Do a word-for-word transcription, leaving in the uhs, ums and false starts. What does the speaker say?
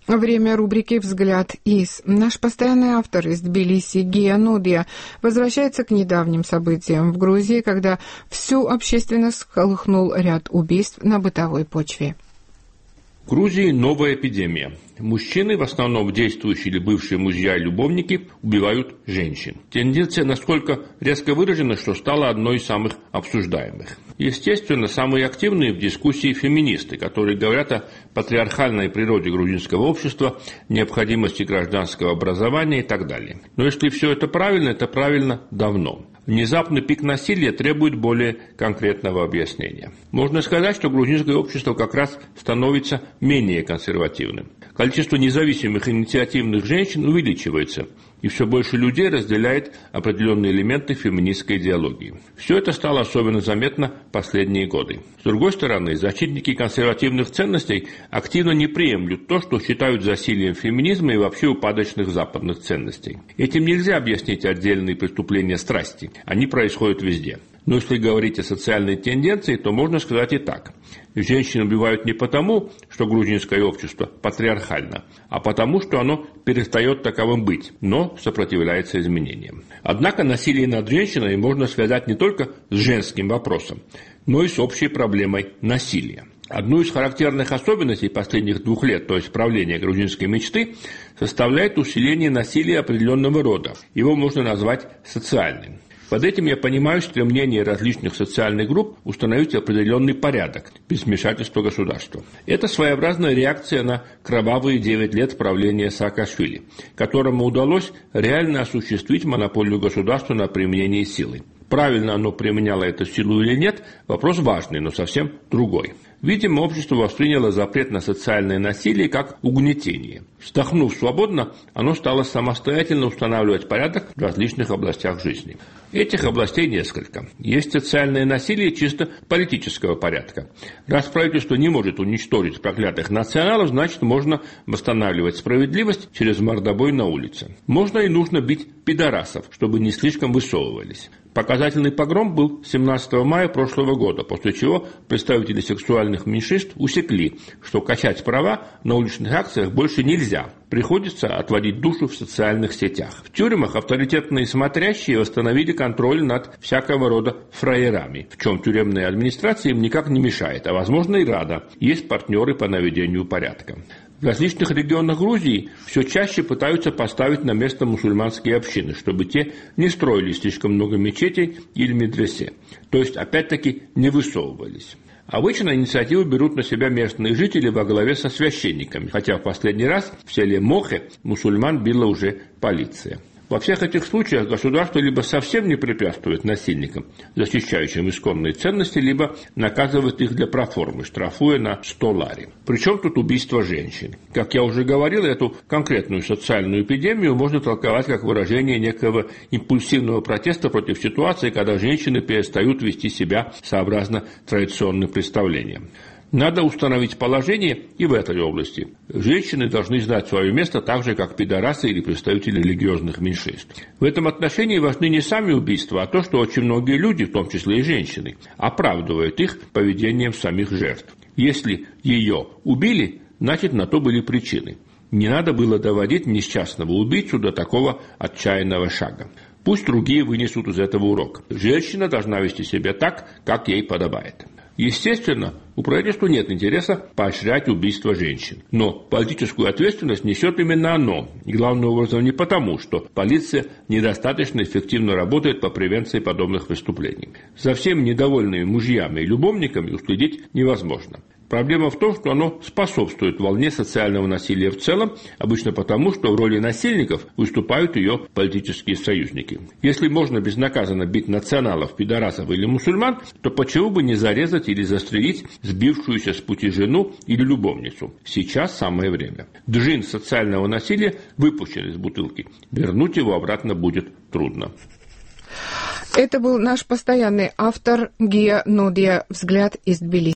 Время рубрики «Взгляд из». Наш постоянный автор из Тбилиси Гия Нудия возвращается к недавним событиям в Грузии, когда всю общественность всколыхнул ряд убийств на бытовой почве. В Грузии новая эпидемия. Мужчины, в основном действующие или бывшие мужья и любовники, убивают женщин. Тенденция настолько резко выражена, что стала одной из самых обсуждаемых. Естественно, самые активные в дискуссии феминисты, которые говорят о патриархальной природе грузинского общества, необходимости гражданского образования и так далее. Но если все это правильно, это правильно давно. Внезапный пик насилия требует более конкретного объяснения. Можно сказать, что грузинское общество как раз становится менее консервативным. Количество независимых инициативных женщин увеличивается, и все больше людей разделяет определенные элементы феминистской идеологии. Все это стало особенно заметно в последние годы. С другой стороны, защитники консервативных ценностей активно не приемлют то, что считают засилием феминизма и вообще упадочных западных ценностей. Этим нельзя объяснить отдельные преступления страсти. Они происходят везде. Но если говорить о социальной тенденции, то можно сказать и так. Женщин убивают не потому, что грузинское общество патриархально, а потому, что оно перестает таковым быть, но сопротивляется изменениям. Однако насилие над женщиной можно связать не только с женским вопросом, но и с общей проблемой насилия. Одну из характерных особенностей последних двух лет, то есть правления грузинской мечты, составляет усиление насилия определенного рода. Его можно назвать социальным. Под этим я понимаю стремление различных социальных групп установить определенный порядок без вмешательства государства. Это своеобразная реакция на кровавые девять лет правления Саакашвили, которому удалось реально осуществить монополию государства на применение силы. Правильно оно применяло эту силу или нет, вопрос важный, но совсем другой. Видимо, общество восприняло запрет на социальное насилие как угнетение. Вздохнув свободно, оно стало самостоятельно устанавливать порядок в различных областях жизни. Этих областей несколько. Есть социальное насилие чисто политического порядка. Раз правительство не может уничтожить проклятых националов, значит, можно восстанавливать справедливость через мордобой на улице. Можно и нужно бить пидорасов, чтобы не слишком высовывались. Показательный погром был семнадцатого мая прошлого года, после чего представители сексуальных меньшинств усекли, что качать права на уличных акциях больше нельзя. Приходится отводить душу в социальных сетях. В тюрьмах авторитетные смотрящие восстановили контроль над всякого рода фраерами, в чем тюремная администрация им никак не мешает, а возможно и рада. Есть партнеры по наведению порядка. В различных регионах Грузии все чаще пытаются поставить на место мусульманские общины, чтобы те не строили слишком много мечетей или медресе, то есть опять-таки не высовывались. Обычно инициативу берут на себя местные жители во главе со священниками, хотя в последний раз в селе Мохе мусульман била уже полиция. Во всех этих случаях государство либо совсем не препятствует насильникам, защищающим исконные ценности, либо наказывает их для проформы, штрафуя на сто лари. Причем тут убийство женщин. Как я уже говорил, эту конкретную социальную эпидемию можно толковать как выражение некого импульсивного протеста против ситуации, когда женщины перестают вести себя сообразно традиционным представлениям. Надо установить положение и в этой области. Женщины должны знать свое место так же, как пидорасы или представители религиозных меньшинств. В этом отношении важны не сами убийства, а то, что очень многие люди, в том числе и женщины, оправдывают их поведением самих жертв. Если ее убили, значит, на то были причины. Не надо было доводить несчастного убийцу до такого отчаянного шага. Пусть другие вынесут из этого урок. Женщина должна вести себя так, как ей подобает. Естественно, у правительства нет интереса поощрять убийство женщин. Но политическую ответственность несет именно оно. И главным образом не потому, что полиция недостаточно эффективно работает по превенции подобных преступлений. За всеми недовольными мужьями и любовниками уследить невозможно. Проблема в том, что оно способствует волне социального насилия в целом, обычно потому, что в роли насильников выступают ее политические союзники. Если можно безнаказанно бить националов, пидорасов или мусульман, то почему бы не зарезать или застрелить сбившуюся с пути жену или любовницу? Сейчас самое время. Джин социального насилия выпущен из бутылки. Вернуть его обратно будет трудно. Это был наш постоянный автор Гия Нудия «Взгляд из Тбилиси».